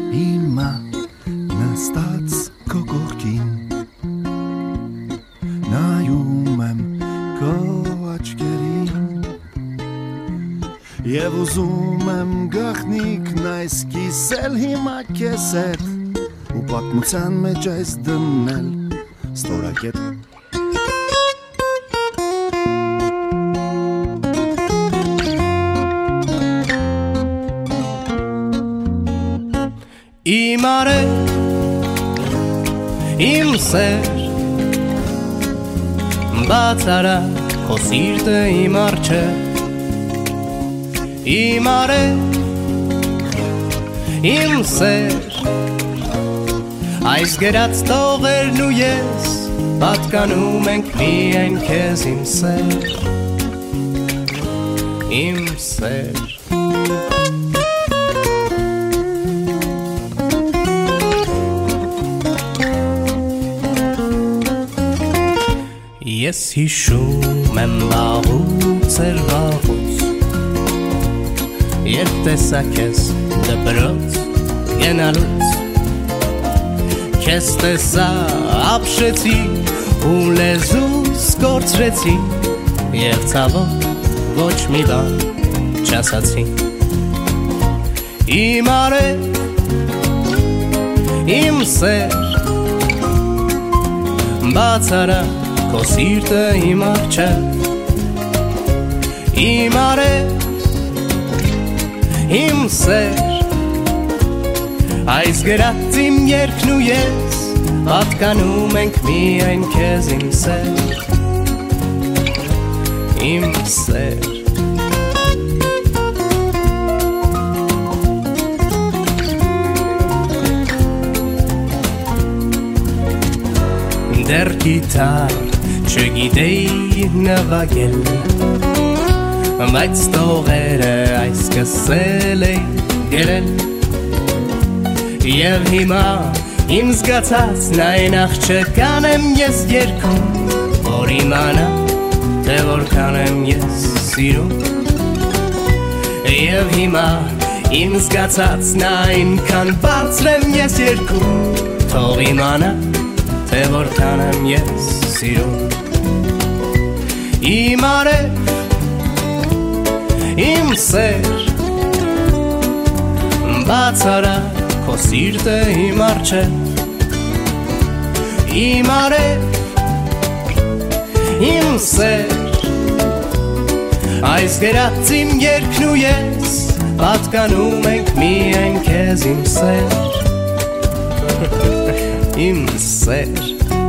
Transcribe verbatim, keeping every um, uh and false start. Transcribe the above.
Հիմա նստած քո կողքին նայում եմ քո աչքերին Եվ ուզում եմ գախնիկն այս կիսել հիմա քեզ հետ ու պատմության մեջ այս դնել ստորակետ Իմ արև, իմ սեր Բաց արա քո սիրտը իմ առջև Իմ արև, իմ սեր Այս գրած տողերն ու ես Պատկանում ենք միայն քեզ իմ սեր Իմ սեր Ես հիշում եմ վաղուց էր վաղուց Երբ տեսա քեզ դպրոց գնալուց Քեզ տեսա ապշեցի ու լեզուս կորցրեցի Եվ ցավոք ոչ մի բան չասացի Իմ արև, իմ սեր Բաց արա Քո սիրտը իմ առջև Իմ արև, իմ սեր Այս գրած իմ երգն ու ես Պատկանում ենք միայն քեզ իմ սեր Իմ սեր Դեռ գիտար չգիտեի նվագել Բայց տողերը այս կսել էի գերել Եվ հիմա իմ զգացածն այն աղջկան եմ ես երգում Որ իմանա թե որքան եմ ես սիրում Եվ հիմա իմ զգացածն այնքան բարձր եմ ես երգում Թող իմանա թե որքան եմ ես սիրում Իմ արև, իմ սեր Բաց արա քո սիրտը իմ առջև Իմ արև, իմ սեր Այս գրած իմ երգն ու ես Պատկանում ենք միայն քեզ իմ սեր Իմ սեր